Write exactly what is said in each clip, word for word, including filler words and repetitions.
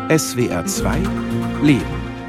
S W R zwei Leben.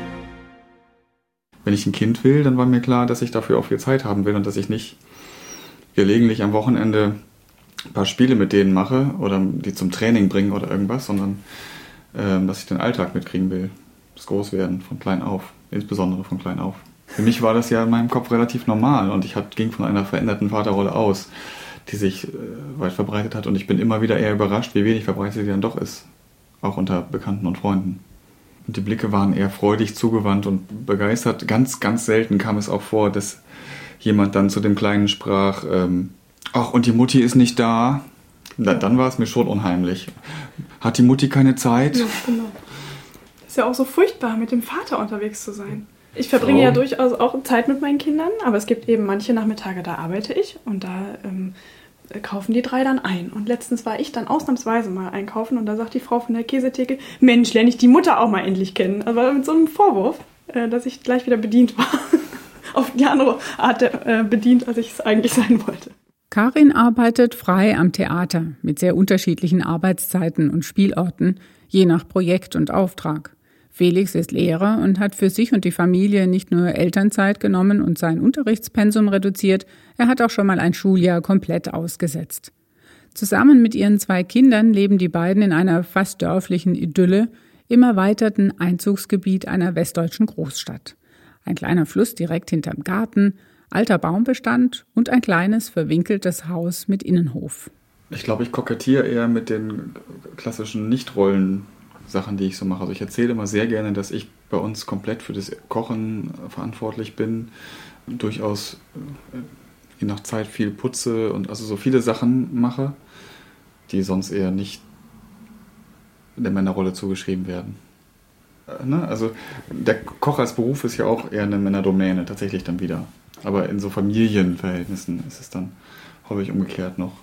Wenn ich ein Kind will, dann war mir klar, dass ich dafür auch viel Zeit haben will und dass ich nicht gelegentlich am Wochenende ein paar Spiele mit denen mache oder die zum Training bringe oder irgendwas, sondern äh, dass ich den Alltag mitkriegen will. Das Großwerden von klein auf, insbesondere von klein auf. Für mich war das ja in meinem Kopf relativ normal und ich hat, ging von einer veränderten Vaterrolle aus, die sich äh, weit verbreitet hat, und ich bin immer wieder eher überrascht, wie wenig verbreitet sie dann doch ist, auch unter Bekannten und Freunden. Und die Blicke waren eher freudig zugewandt und begeistert. Ganz, ganz selten kam es auch vor, dass jemand dann zu dem Kleinen sprach, ähm, ach, und die Mutti ist nicht da. Da, dann war es mir schon unheimlich. Hat die Mutti keine Zeit? Ja, genau. Ist ja auch so furchtbar, mit dem Vater unterwegs zu sein. Ich verbringe oh. ja durchaus auch Zeit mit meinen Kindern, aber es gibt eben manche Nachmittage, da arbeite ich und da ähm, kaufen die drei dann ein. Und letztens war ich dann ausnahmsweise mal einkaufen und da sagt die Frau von der Käsetheke, Mensch, lerne ich die Mutter auch mal endlich kennen. Also mit so einem Vorwurf, äh, dass ich gleich wieder bedient war. Auf die andere Art äh, bedient, als ich es eigentlich sein wollte. Karin arbeitet frei am Theater mit sehr unterschiedlichen Arbeitszeiten und Spielorten, je nach Projekt und Auftrag. Felix ist Lehrer und hat für sich und die Familie nicht nur Elternzeit genommen und sein Unterrichtspensum reduziert, er hat auch schon mal ein Schuljahr komplett ausgesetzt. Zusammen mit ihren zwei Kindern leben die beiden in einer fast dörflichen Idylle im erweiterten Einzugsgebiet einer westdeutschen Großstadt. Ein kleiner Fluss direkt hinterm Garten, alter Baumbestand und ein kleines verwinkeltes Haus mit Innenhof. Ich glaube, ich kokettiere eher mit den klassischen Nicht-Rollen-Sachen, die ich so mache. Also ich erzähle immer sehr gerne, dass ich bei uns komplett für das Kochen verantwortlich bin. Durchaus je nach Zeit viel putze und also so viele Sachen mache, die sonst eher nicht der Männerrolle zugeschrieben werden. Ne? Also der Koch als Beruf ist ja auch eher eine Männerdomäne, tatsächlich dann wieder. Aber in so Familienverhältnissen ist es dann häufig umgekehrt noch.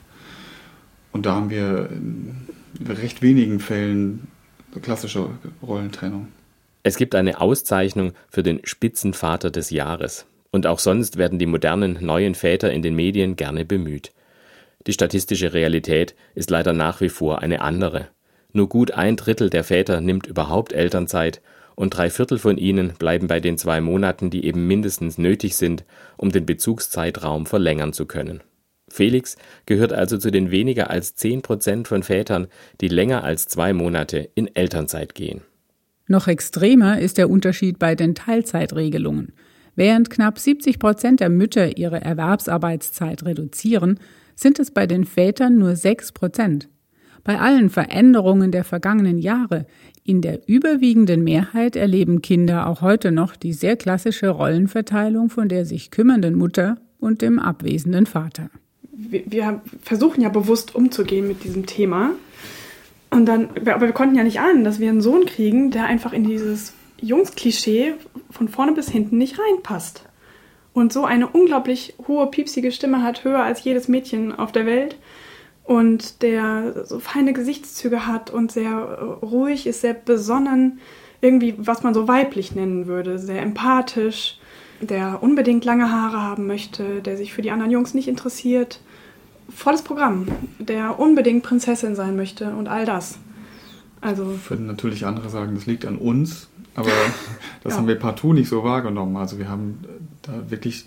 Und da haben wir in recht wenigen Fällen klassische Rollentrennung. Es gibt eine Auszeichnung für den Spitzenvater des Jahres. Und auch sonst werden die modernen, neuen Väter in den Medien gerne bemüht. Die statistische Realität ist leider nach wie vor eine andere. Nur gut ein Drittel der Väter nimmt überhaupt Elternzeit und drei Viertel von ihnen bleiben bei den zwei Monaten, die eben mindestens nötig sind, um den Bezugszeitraum verlängern zu können. Felix gehört also zu den weniger als zehn Prozent von Vätern, die länger als zwei Monate in Elternzeit gehen. Noch extremer ist der Unterschied bei den Teilzeitregelungen. Während knapp siebzig Prozent der Mütter ihre Erwerbsarbeitszeit reduzieren, sind es bei den Vätern nur sechs Prozent. Bei allen Veränderungen der vergangenen Jahre, in der überwiegenden Mehrheit erleben Kinder auch heute noch die sehr klassische Rollenverteilung von der sich kümmernden Mutter und dem abwesenden Vater. Wir, wir versuchen ja bewusst umzugehen mit diesem Thema. Und dann, aber wir konnten ja nicht ahnen, dass wir einen Sohn kriegen, der einfach in dieses Jungs-Klischee von vorne bis hinten nicht reinpasst. Und so eine unglaublich hohe, piepsige Stimme hat, höher als jedes Mädchen auf der Welt. Und der so feine Gesichtszüge hat und sehr ruhig ist, sehr besonnen, irgendwie, was man so weiblich nennen würde, sehr empathisch, der unbedingt lange Haare haben möchte, der sich für die anderen Jungs nicht interessiert. Volles Programm, der unbedingt Prinzessin sein möchte und all das. Also würden natürlich andere sagen, das liegt an uns, aber das ja. haben wir partout nicht so wahrgenommen. Also wir haben da wirklich,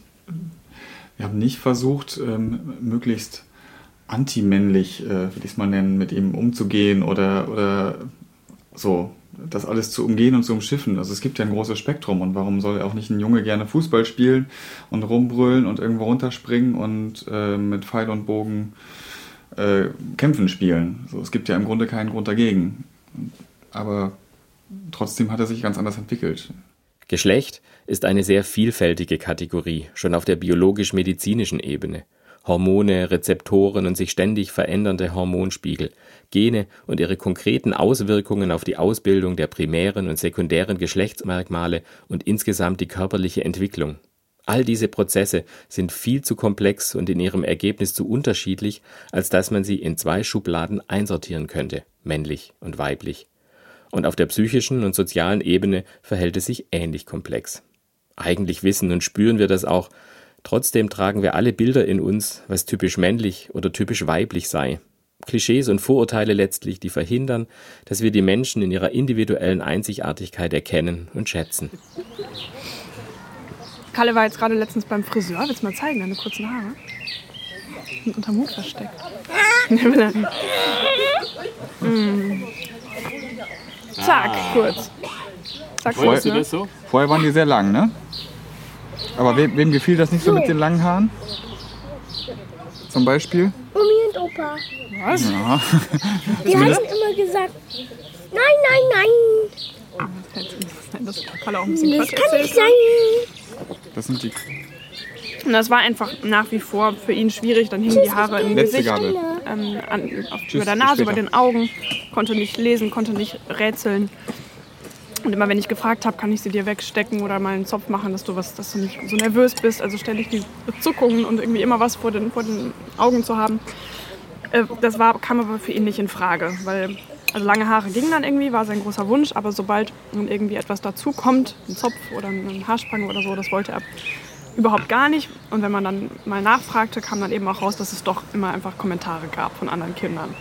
wir haben nicht versucht, ähm, möglichst antimännlich, äh, will ich es mal nennen, mit ihm umzugehen oder, oder so, das alles zu umgehen und zu umschiffen. Also es gibt ja ein großes Spektrum und warum soll auch nicht ein Junge gerne Fußball spielen und rumbrüllen und irgendwo runterspringen und äh, mit Pfeil und Bogen äh, Kämpfen spielen. So, es gibt ja im Grunde keinen Grund dagegen. Aber trotzdem hat er sich ganz anders entwickelt. Geschlecht ist eine sehr vielfältige Kategorie, schon auf der biologisch-medizinischen Ebene. Hormone, Rezeptoren und sich ständig verändernde Hormonspiegel, Gene und ihre konkreten Auswirkungen auf die Ausbildung der primären und sekundären Geschlechtsmerkmale und insgesamt die körperliche Entwicklung. All diese Prozesse sind viel zu komplex und in ihrem Ergebnis zu unterschiedlich, als dass man sie in zwei Schubladen einsortieren könnte, männlich und weiblich. Und auf der psychischen und sozialen Ebene verhält es sich ähnlich komplex. Eigentlich wissen und spüren wir das auch. Trotzdem tragen wir alle Bilder in uns, was typisch männlich oder typisch weiblich sei. Klischees und Vorurteile letztlich, die verhindern, dass wir die Menschen in ihrer individuellen Einzigartigkeit erkennen und schätzen. Kalle war jetzt gerade letztens beim Friseur. Willst du mal zeigen, deine kurzen Haare? Sind unterm Hut versteckt. mm. Zack, kurz. Zack, Vorher, kurz, ne? das so? Vorher waren die sehr lang, ne? Aber wem, wem gefiel das nicht so mit den langen Haaren? Zum Beispiel? Omi und Opa. Was? Ja. Die haben immer gesagt, nein, nein, nein. Das kann nicht sein, dass Kalle auch ein bisschen Das Quatsch kann erzählt nicht sein. Das sind die Und das war einfach nach wie vor für ihn schwierig. Dann hingen die Haare im letzte Gesicht, Gabel. ähm, an, auf, Tschüss, über der bis Nase, später. über den Augen. Konnte nicht lesen, konnte nicht rätseln. Und immer wenn ich gefragt habe, kann ich sie dir wegstecken oder mal einen Zopf machen, dass du, was, dass du nicht so nervös bist. Also ständig die Zuckungen und irgendwie immer was vor den, vor den Augen zu haben. Äh, das war, kam aber für ihn nicht in Frage. Weil, also lange Haare gingen dann irgendwie, war sein großer Wunsch. Aber sobald dann irgendwie etwas dazu kommt, ein Zopf oder ein Haarspange oder so, das wollte er überhaupt gar nicht. Und wenn man dann mal nachfragte, kam dann eben auch raus, dass es doch immer einfach Kommentare gab von anderen Kindern.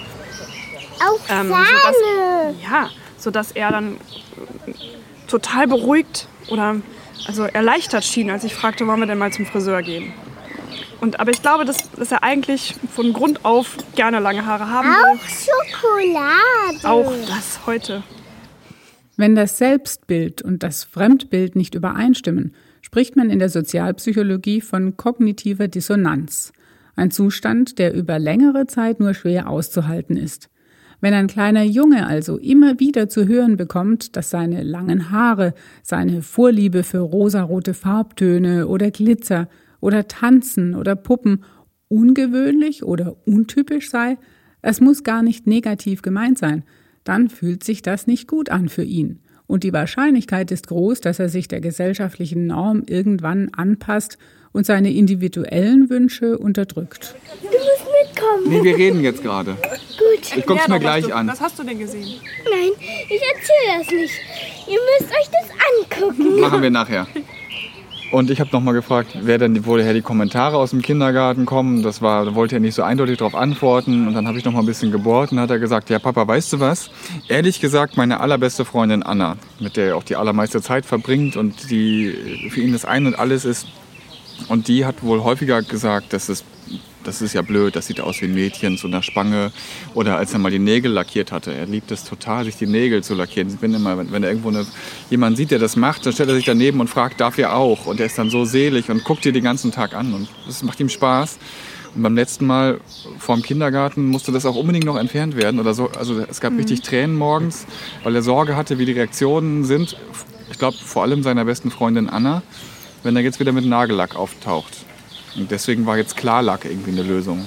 Auch Ähm, Sahne. sodass, ja, sodass er dann total beruhigt oder also erleichtert schien, als ich fragte, wollen wir denn mal zum Friseur gehen. Und, aber ich glaube, dass, dass er eigentlich von Grund auf gerne lange Haare haben will. Auch Schokolade. Auch das heute. Wenn das Selbstbild und das Fremdbild nicht übereinstimmen, spricht man in der Sozialpsychologie von kognitiver Dissonanz. Ein Zustand, der über längere Zeit nur schwer auszuhalten ist. Wenn ein kleiner Junge also immer wieder zu hören bekommt, dass seine langen Haare, seine Vorliebe für rosarote Farbtöne oder Glitzer oder Tanzen oder Puppen ungewöhnlich oder untypisch sei, es muss gar nicht negativ gemeint sein, dann fühlt sich das nicht gut an für ihn. Und die Wahrscheinlichkeit ist groß, dass er sich der gesellschaftlichen Norm irgendwann anpasst und seine individuellen Wünsche unterdrückt. Du musst mitkommen. Nee, wir reden jetzt gerade. Gut. Ich guck's Ja, mir doch, was gleich du, an. Was hast du denn gesehen? Nein, ich erzähle das nicht. Ihr müsst euch das angucken. Machen wir nachher. Und ich habe nochmal gefragt, wer denn, woher die Kommentare aus dem Kindergarten kommen. Das war, da wollte er nicht so eindeutig darauf antworten. Und dann habe ich nochmal ein bisschen gebohrt und hat er gesagt, ja Papa, weißt du was? Ehrlich gesagt, meine allerbeste Freundin Anna, mit der er auch die allermeiste Zeit verbringt und die für ihn das Ein und Alles ist. Und die hat wohl häufiger gesagt, dass es das ist ja blöd, das sieht aus wie ein Mädchen, so nach Spange. Oder als er mal die Nägel lackiert hatte. Er liebt es total, sich die Nägel zu lackieren. Ich bin immer, wenn, wenn er irgendwo eine, jemanden sieht, der das macht, dann stellt er sich daneben und fragt, darf er auch? Und er ist dann so selig und guckt dir den ganzen Tag an. Und das macht ihm Spaß. Und beim letzten Mal vor dem Kindergarten musste das auch unbedingt noch entfernt werden. Oder so. Also es gab mhm. richtig Tränen morgens, weil er Sorge hatte, wie die Reaktionen sind. Ich glaube, vor allem seiner besten Freundin Anna, wenn er jetzt wieder mit Nagellack auftaucht. Und deswegen war jetzt Klarlack irgendwie eine Lösung.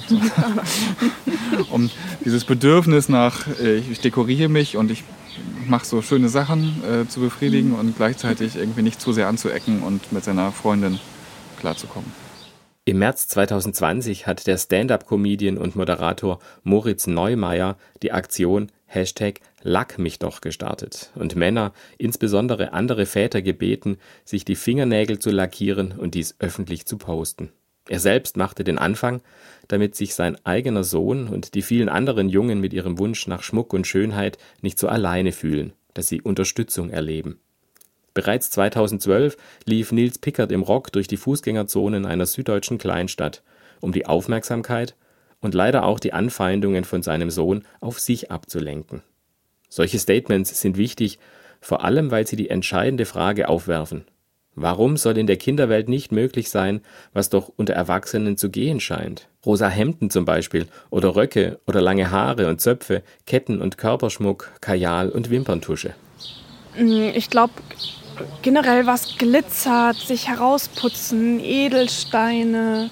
Um dieses Bedürfnis nach, äh, ich dekoriere mich und ich mache so schöne Sachen äh, zu befriedigen und gleichzeitig irgendwie nicht zu sehr anzuecken und mit seiner Freundin klarzukommen. Im März zwanzig zwanzig hat der Stand-up-Comedian und Moderator Moritz Neumeier die Aktion Hashtag Lack mich doch gestartet und Männer, insbesondere andere Väter, gebeten, sich die Fingernägel zu lackieren und dies öffentlich zu posten. Er selbst machte den Anfang, damit sich sein eigener Sohn und die vielen anderen Jungen mit ihrem Wunsch nach Schmuck und Schönheit nicht so alleine fühlen, dass sie Unterstützung erleben. Bereits zweitausendzwölf lief Nils Pickert im Rock durch die Fußgängerzonen einer süddeutschen Kleinstadt, um die Aufmerksamkeit und leider auch die Anfeindungen von seinem Sohn auf sich abzulenken. Solche Statements sind wichtig, vor allem weil sie die entscheidende Frage aufwerfen: Warum soll in der Kinderwelt nicht möglich sein, was doch unter Erwachsenen zu gehen scheint? Rosa Hemden zum Beispiel oder Röcke oder lange Haare und Zöpfe, Ketten und Körperschmuck, Kajal und Wimperntusche. Ich glaube, generell was glitzert, sich herausputzen, Edelsteine,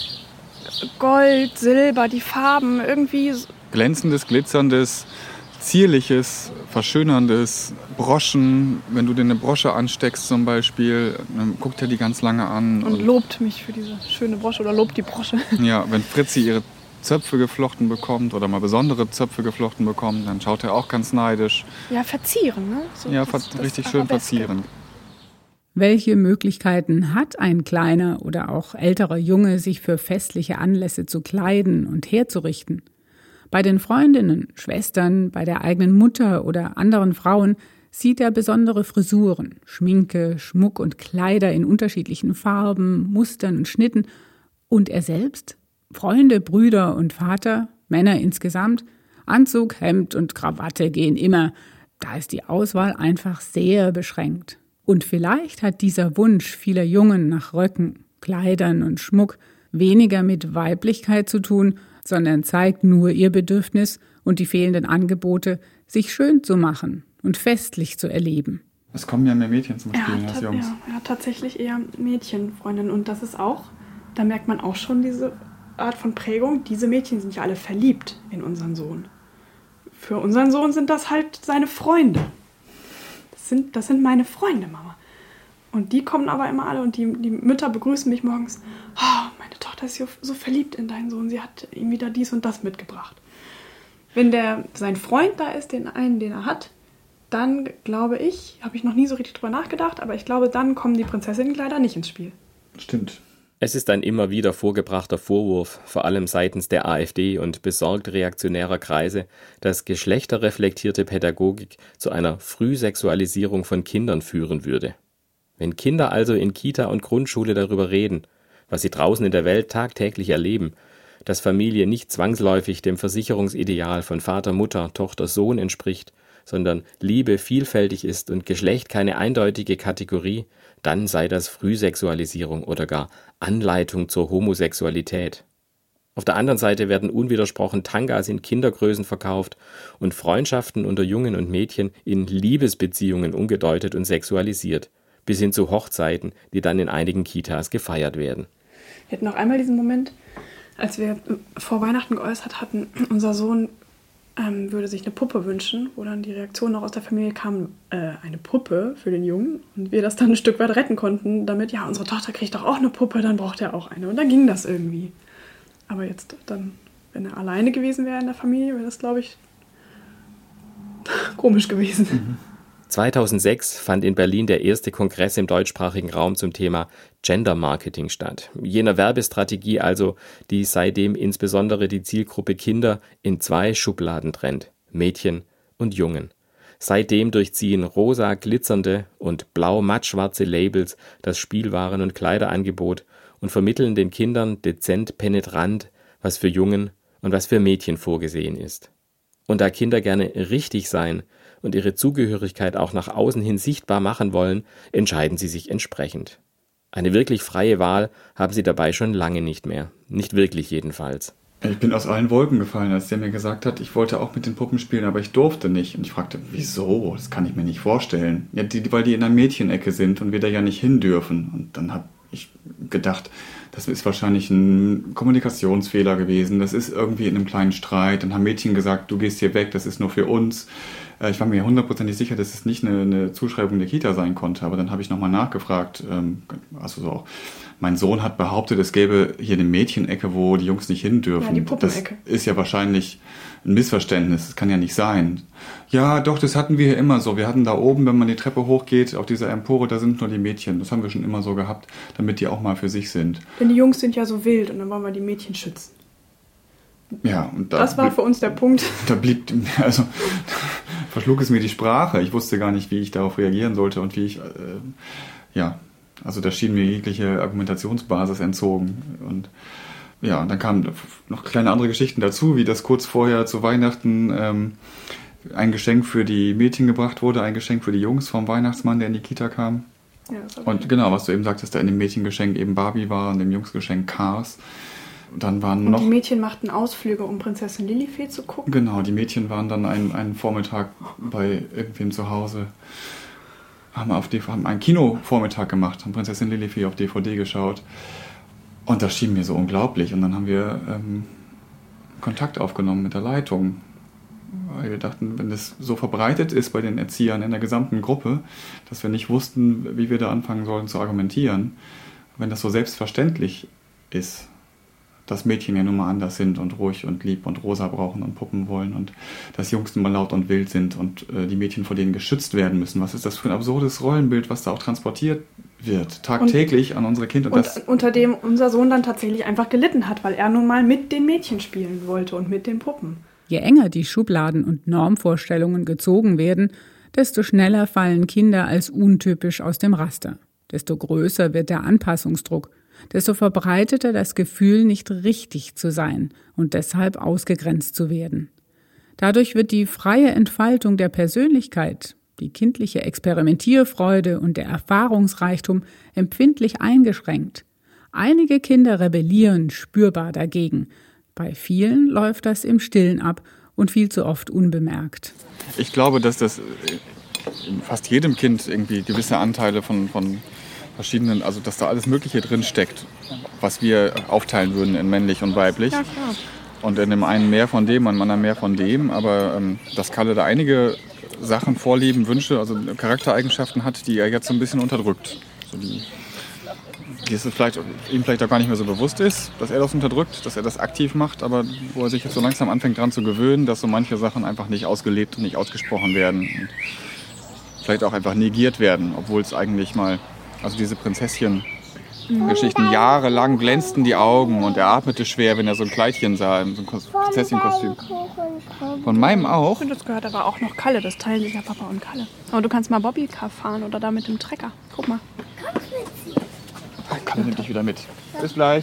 Gold, Silber, die Farben, irgendwie. Glänzendes, glitzerndes, zierliches, verschönerndes, Broschen. Wenn du dir eine Brosche ansteckst zum Beispiel, dann guckt er die ganz lange an. Und, und lobt mich für diese schöne Brosche oder lobt die Brosche. Ja, wenn Fritzi ihre Zöpfe geflochten bekommt oder mal besondere Zöpfe geflochten bekommt, dann schaut er auch ganz neidisch. Ja, verzieren, ne? So, ja, das, das richtig schön verzieren. Welche Möglichkeiten hat ein kleiner oder auch älterer Junge, sich für festliche Anlässe zu kleiden und herzurichten? Bei den Freundinnen, Schwestern, bei der eigenen Mutter oder anderen Frauen sieht er besondere Frisuren, Schminke, Schmuck und Kleider in unterschiedlichen Farben, Mustern und Schnitten. Und er selbst? Freunde, Brüder und Vater, Männer insgesamt, Anzug, Hemd und Krawatte gehen immer. Da ist die Auswahl einfach sehr beschränkt. Und vielleicht hat dieser Wunsch vieler Jungen nach Röcken, Kleidern und Schmuck weniger mit Weiblichkeit zu tun, sondern zeigt nur ihr Bedürfnis und die fehlenden Angebote, sich schön zu machen und festlich zu erleben. Es kommen ja mehr Mädchen zum Er Spielen hat, als ta- Jungs. ja, er hat tatsächlich eher Mädchenfreundinnen. Und das ist auch, da merkt man auch schon diese Art von Prägung. Diese Mädchen sind ja alle verliebt in unseren Sohn. Für unseren Sohn sind das halt seine Freunde. Das sind, das sind meine Freunde, Mama. Und die kommen aber immer alle und die, die Mütter begrüßen mich morgens. Oh, meine Tochter ist so, so verliebt in deinen Sohn. Sie hat ihm wieder dies und das mitgebracht. Wenn der sein Freund da ist, den einen, den er hat, dann glaube ich, habe ich noch nie so richtig drüber nachgedacht, aber ich glaube, dann kommen die Prinzessinnenkleider nicht ins Spiel. Stimmt. Es ist ein immer wieder vorgebrachter Vorwurf, vor allem seitens der AfD und besorgt reaktionärer Kreise, dass geschlechterreflektierte Pädagogik zu einer Frühsexualisierung von Kindern führen würde. Wenn Kinder also in Kita und Grundschule darüber reden, was sie draußen in der Welt tagtäglich erleben, dass Familie nicht zwangsläufig dem Versicherungsideal von Vater, Mutter, Tochter, Sohn entspricht, sondern Liebe vielfältig ist und Geschlecht keine eindeutige Kategorie, dann sei das Frühsexualisierung oder gar Anleitung zur Homosexualität. Auf der anderen Seite werden unwidersprochen Tangas in Kindergrößen verkauft und Freundschaften unter Jungen und Mädchen in Liebesbeziehungen umgedeutet und sexualisiert, bis hin zu Hochzeiten, die dann in einigen Kitas gefeiert werden. Wir hatten noch einmal diesen Moment, als wir vor Weihnachten geäußert hatten, unser Sohn ähm, würde sich eine Puppe wünschen, wo dann die Reaktion noch aus der Familie kam, äh, eine Puppe für den Jungen. Und wir das dann ein Stück weit retten konnten, damit, ja, unsere Tochter kriegt doch auch eine Puppe, dann braucht er auch eine. Und dann ging das irgendwie. Aber jetzt dann, wenn er alleine gewesen wäre in der Familie, wäre das, glaube ich, komisch gewesen. Mhm. zweitausendsechs fand in Berlin der erste Kongress im deutschsprachigen Raum zum Thema Gender Marketing statt. Jener Werbestrategie also, die seitdem insbesondere die Zielgruppe Kinder in zwei Schubladen trennt, Mädchen und Jungen. Seitdem durchziehen rosa glitzernde und blau mattschwarze Labels das Spielwaren- und Kleiderangebot und vermitteln den Kindern dezent penetrant, was für Jungen und was für Mädchen vorgesehen ist. Und da Kinder gerne richtig sein und ihre Zugehörigkeit auch nach außen hin sichtbar machen wollen, entscheiden sie sich entsprechend. Eine wirklich freie Wahl haben sie dabei schon lange nicht mehr. Nicht wirklich jedenfalls. Ich bin aus allen Wolken gefallen, als der mir gesagt hat, ich wollte auch mit den Puppen spielen, aber ich durfte nicht. Und ich fragte, wieso? Das kann ich mir nicht vorstellen. Ja, die, weil die in der Mädchenecke sind und wir da ja nicht hin dürfen. Und dann habe ich gedacht, das ist wahrscheinlich ein Kommunikationsfehler gewesen. Das ist irgendwie in einem kleinen Streit. Dann haben Mädchen gesagt, du gehst hier weg, das ist nur für uns. Ich war mir hundertprozentig sicher, dass es nicht eine, eine Zuschreibung der Kita sein konnte. Aber dann habe ich nochmal nachgefragt. Also so auch, mein Sohn hat behauptet, es gäbe hier eine Mädchenecke, wo die Jungs nicht hin dürfen. Ja, die Puppenecke. Das ist ja wahrscheinlich ein Missverständnis. Das kann ja nicht sein. Ja, doch, das hatten wir hier immer so. Wir hatten da oben, wenn man die Treppe hochgeht, auf dieser Empore, da sind nur die Mädchen. Das haben wir schon immer so gehabt, damit die auch mal für sich sind. Denn die Jungs sind ja so wild und dann wollen wir die Mädchen schützen. Ja, und da das war für uns der Punkt. Da blieb, also verschlug es mir die Sprache. Ich wusste gar nicht, wie ich darauf reagieren sollte und wie ich, äh, ja, also da schien mir jegliche Argumentationsbasis entzogen. Und ja, dann kamen noch kleine andere Geschichten dazu, wie das kurz vorher zu Weihnachten ähm, ein Geschenk für die Mädchen gebracht wurde, ein Geschenk für die Jungs vom Weihnachtsmann, der in die Kita kam. Ja, das und genau, was du eben sagtest, da in dem Mädchengeschenk eben Barbie war und dem Jungsgeschenk Cars. Und dann waren und noch... die Mädchen machten Ausflüge, um Prinzessin Lilifee zu gucken. Genau, die Mädchen waren dann einen, einen Vormittag bei irgendwem zu Hause, haben, auf die, haben einen Kinovormittag gemacht, haben Prinzessin Lilifee auf D V D geschaut. Und das schien mir so unglaublich. Und dann haben wir ähm, Kontakt aufgenommen mit der Leitung. Weil wir dachten, wenn das so verbreitet ist bei den Erziehern in der gesamten Gruppe, dass wir nicht wussten, wie wir da anfangen sollen zu argumentieren, wenn das so selbstverständlich ist, dass Mädchen ja nun mal anders sind und ruhig und lieb und rosa brauchen und Puppen wollen und dass Jungs nun mal laut und wild sind und äh, die Mädchen vor denen geschützt werden müssen. Was ist das für ein absurdes Rollenbild, was da auch transportiert wird, tagtäglich und, an unsere Kinder? Und, und das, unter dem unser Sohn dann tatsächlich einfach gelitten hat, weil er nun mal mit den Mädchen spielen wollte und mit den Puppen. Je enger die Schubladen und Normvorstellungen gezogen werden, desto schneller fallen Kinder als untypisch aus dem Raster. Desto größer wird der Anpassungsdruck, desto verbreiteter das Gefühl, nicht richtig zu sein und deshalb ausgegrenzt zu werden. Dadurch wird die freie Entfaltung der Persönlichkeit, die kindliche Experimentierfreude und der Erfahrungsreichtum empfindlich eingeschränkt. Einige Kinder rebellieren spürbar dagegen. Bei vielen läuft das im Stillen ab und viel zu oft unbemerkt. Ich glaube, dass das in fast jedem Kind irgendwie gewisse Anteile von, von verschiedenen, also dass da alles Mögliche drin steckt, was wir aufteilen würden in männlich und weiblich. Ja, klar. Und in dem einen mehr von dem, im anderen mehr von dem. Aber ähm, dass Kalle da einige Sachen, Vorlieben, Wünsche, also Charaktereigenschaften hat, die er jetzt so ein bisschen unterdrückt. So die, die es vielleicht, ihm vielleicht auch gar nicht mehr so bewusst ist, dass er das unterdrückt, dass er das aktiv macht, aber wo er sich jetzt so langsam anfängt dran zu gewöhnen, dass so manche Sachen einfach nicht ausgelebt und nicht ausgesprochen werden und vielleicht auch einfach negiert werden, obwohl es eigentlich mal, also diese Prinzesschen-Geschichten, jahrelang glänzten die Augen und er atmete schwer, wenn er so ein Kleidchen sah, so ein Prinzesschenkostüm. Von meinem auch? Und das gehört aber auch noch Kalle, das teilen sich ja Papa und Kalle. Aber du kannst mal Bobbycar fahren oder da mit dem Trecker. Guck mal. Kalle nimmt dich wieder mit. Bis gleich.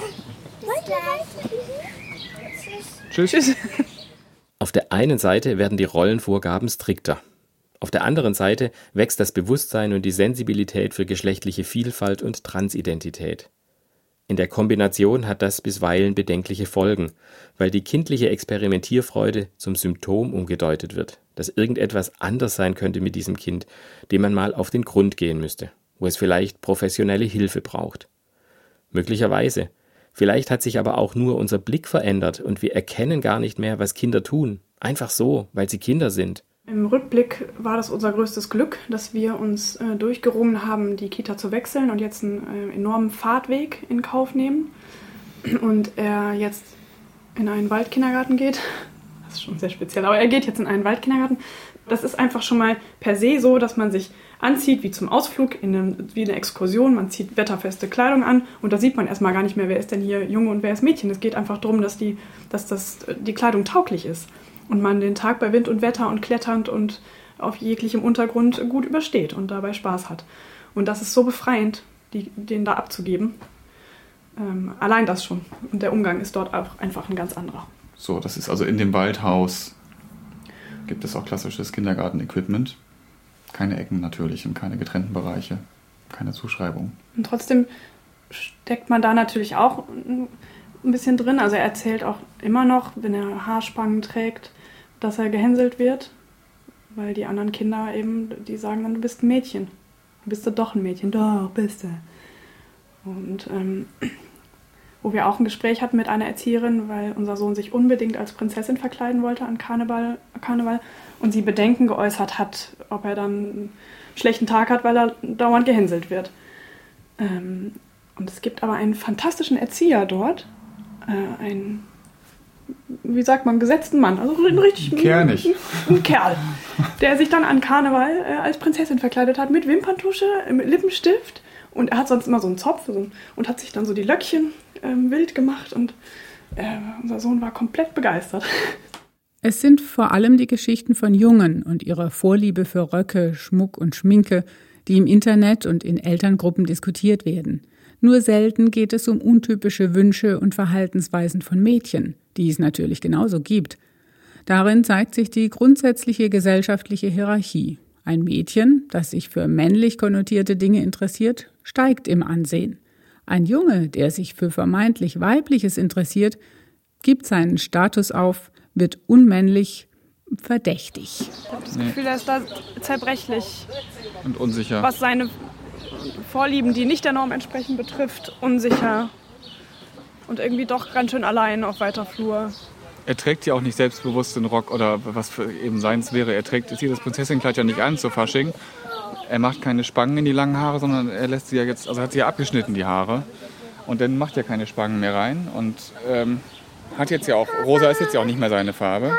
Tschüss. Tschüss. Auf der einen Seite werden die Rollenvorgaben strikter. Auf der anderen Seite wächst das Bewusstsein und die Sensibilität für geschlechtliche Vielfalt und Transidentität. In der Kombination hat das bisweilen bedenkliche Folgen, weil die kindliche Experimentierfreude zum Symptom umgedeutet wird, dass irgendetwas anders sein könnte mit diesem Kind, dem man mal auf den Grund gehen müsste, wo es vielleicht professionelle Hilfe braucht. Möglicherweise. Vielleicht hat sich aber auch nur unser Blick verändert und wir erkennen gar nicht mehr, was Kinder tun. Einfach so, weil sie Kinder sind. Im Rückblick war das unser größtes Glück, dass wir uns äh, durchgerungen haben, die Kita zu wechseln und jetzt einen äh, enormen Fahrtweg in Kauf nehmen. Und er jetzt in einen Waldkindergarten geht. Das ist schon sehr speziell, aber er geht jetzt in einen Waldkindergarten. Das ist einfach schon mal per se so, dass man sich anzieht wie zum Ausflug, in einem, wie eine Exkursion. Man zieht wetterfeste Kleidung an und da sieht man erstmal gar nicht mehr, wer ist denn hier Junge und wer ist Mädchen. Es geht einfach darum, dass, die, dass das, die Kleidung tauglich ist. Und man den Tag bei Wind und Wetter und kletternd und auf jeglichem Untergrund gut übersteht und dabei Spaß hat. Und das ist so befreiend, die, den da abzugeben. Ähm, allein das schon. Und der Umgang ist dort auch einfach ein ganz anderer. So, das ist also in dem Waldhaus, gibt es auch klassisches Kindergarten-Equipment. Keine Ecken natürlich und keine getrennten Bereiche, keine Zuschreibung. Und trotzdem steckt man da natürlich auch ein bisschen drin. Also er erzählt auch immer noch, wenn er Haarspangen trägt, dass er gehänselt wird, weil die anderen Kinder eben, die sagen dann, du bist ein Mädchen. Bist du doch ein Mädchen? Doch, bist du. Und ähm, wo wir auch ein Gespräch hatten mit einer Erzieherin, weil unser Sohn sich unbedingt als Prinzessin verkleiden wollte an Karneval, Karneval und sie Bedenken geäußert hat, ob er dann einen schlechten Tag hat, weil er dauernd gehänselt wird. Ähm, und es gibt aber einen fantastischen Erzieher dort, äh, einen, wie sagt man, gesetzten Mann, also einen richtig Kernig. Ein, ein Kerl, der sich dann an Karneval äh, als Prinzessin verkleidet hat, mit Wimperntusche, mit Lippenstift. Und er hat sonst immer so einen Zopf so, und hat sich dann so die Löckchen ähm, wild gemacht. Und äh, unser Sohn war komplett begeistert. Es sind vor allem die Geschichten von Jungen und ihrer Vorliebe für Röcke, Schmuck und Schminke, die im Internet und in Elterngruppen diskutiert werden. Nur selten geht es um untypische Wünsche und Verhaltensweisen von Mädchen, die es natürlich genauso gibt. Darin zeigt sich die grundsätzliche gesellschaftliche Hierarchie. Ein Mädchen, das sich für männlich konnotierte Dinge interessiert, steigt im Ansehen. Ein Junge, der sich für vermeintlich Weibliches interessiert, gibt seinen Status auf, wird unmännlich, verdächtig. Ich habe das Gefühl, er ist da zerbrechlich. Und unsicher. Was seine Vorlieben, die nicht der Norm entsprechen, betrifft, unsicher. Und irgendwie doch ganz schön allein auf weiter Flur. Er trägt ja auch nicht selbstbewusst den Rock oder was für eben seins wäre. Er trägt jetzt hier das Prinzessinnenkleid ja nicht an zu Fasching. Er macht keine Spangen in die langen Haare, sondern er lässt sie ja jetzt, also hat sie ja abgeschnitten, die Haare. Und dann macht er keine Spangen mehr rein. Und ähm, hat jetzt ja auch, rosa ist jetzt ja auch nicht mehr seine Farbe.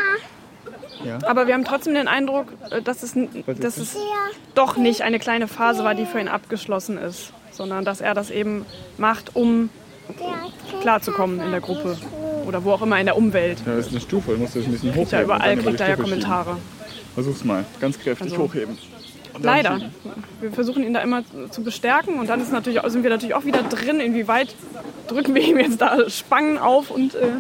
Ja. Aber wir haben trotzdem den Eindruck, dass es, dass es doch nicht eine kleine Phase war, die für ihn abgeschlossen ist. Sondern dass er das eben macht, um klarzukommen in der Gruppe. oder wo auch immer in der Umwelt. Ja, das ist eine Stufe, du musst das ein bisschen hochheben. Ja, überall über kriegt er ja Stufe Kommentare. Schieben. Versuch's mal, ganz kräftig Also, hochheben. Leider. Wir versuchen ihn da immer zu bestärken und dann ist natürlich, sind wir natürlich auch wieder drin, inwieweit drücken wir ihm jetzt da Spangen auf und äh,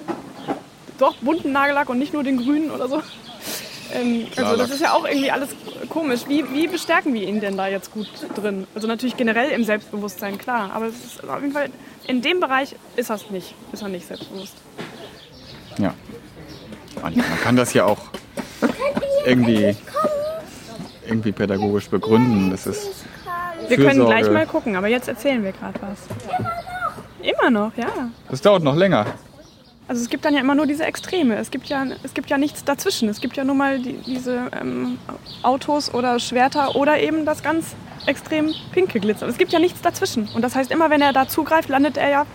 doch bunten Nagellack und nicht nur den grünen oder so. Ähm, also das ist ja auch irgendwie alles komisch. Wie, wie bestärken wir ihn denn da jetzt gut drin? Also natürlich generell im Selbstbewusstsein, klar, aber es ist auf jeden Fall, in dem Bereich ist er es nicht, ist er nicht selbstbewusst. Ja. Und man kann das ja auch irgendwie, irgendwie pädagogisch begründen. Das ist Wir Fürsorge. können gleich mal gucken, aber jetzt erzählen wir gerade was. Immer noch, ja. Das dauert noch länger. Also es gibt dann ja immer nur diese Extreme. Es gibt ja, es gibt ja nichts dazwischen. Es gibt ja nur mal die, diese ähm, Autos oder Schwerter oder eben das ganz extrem pinke Glitzer. Es gibt ja nichts dazwischen. Und das heißt, immer wenn er da zugreift, landet er ja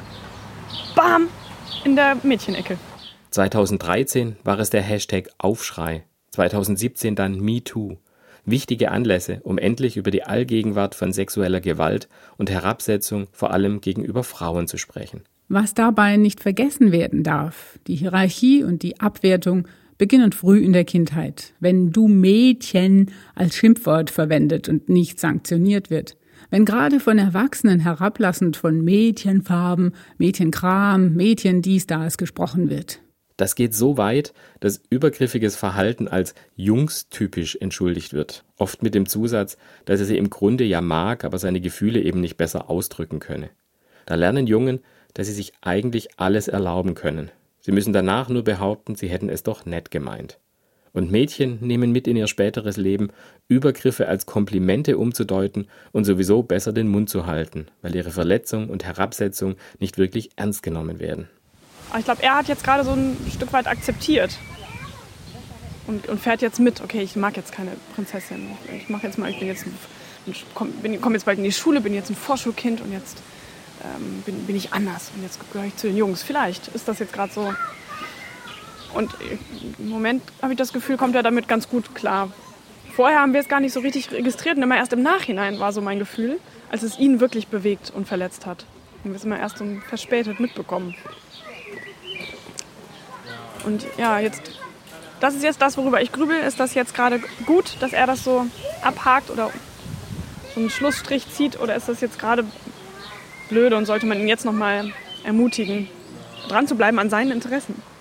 bam in der Mädchenecke. zweitausenddreizehn war es der Hashtag Aufschrei, zweitausendsiebzehn dann MeToo. Wichtige Anlässe, um endlich über die Allgegenwart von sexueller Gewalt und Herabsetzung vor allem gegenüber Frauen zu sprechen. Was dabei nicht vergessen werden darf, die Hierarchie und die Abwertung beginnen früh in der Kindheit, wenn du Mädchen als Schimpfwort verwendet und nicht sanktioniert wird. Wenn gerade von Erwachsenen herablassend von Mädchenfarben, Mädchenkram, Mädchen dies, das gesprochen wird. Das geht so weit, dass übergriffiges Verhalten als jungstypisch entschuldigt wird. Oft mit dem Zusatz, dass er sie im Grunde ja mag, aber seine Gefühle eben nicht besser ausdrücken könne. Da lernen Jungen, dass sie sich eigentlich alles erlauben können. Sie müssen danach nur behaupten, sie hätten es doch nett gemeint. Und Mädchen nehmen mit in ihr späteres Leben, Übergriffe als Komplimente umzudeuten und sowieso besser den Mund zu halten, weil ihre Verletzung und Herabsetzung nicht wirklich ernst genommen werden. Aber ich glaube, er hat jetzt gerade so ein Stück weit akzeptiert und, und fährt jetzt mit. Okay, ich mag jetzt keine Prinzessin. Ich mache jetzt mal, ich bin jetzt, komme komm jetzt bald in die Schule, bin jetzt ein Vorschulkind und jetzt ähm, bin, bin ich anders und jetzt gehöre ich zu den Jungs. Vielleicht ist das jetzt gerade so. Und im Moment habe ich das Gefühl, kommt er damit ganz gut klar. Vorher haben wir es gar nicht so richtig registriert und immer erst im Nachhinein war so mein Gefühl, als es ihn wirklich bewegt und verletzt hat. Und wir es immer erst so verspätet mitbekommen. Und ja, jetzt, das ist jetzt das, worüber ich grübel. Ist das jetzt gerade gut, dass er das so abhakt oder so einen Schlussstrich zieht? Oder ist das jetzt gerade blöde und sollte man ihn jetzt nochmal ermutigen, dran zu bleiben an seinen Interessen?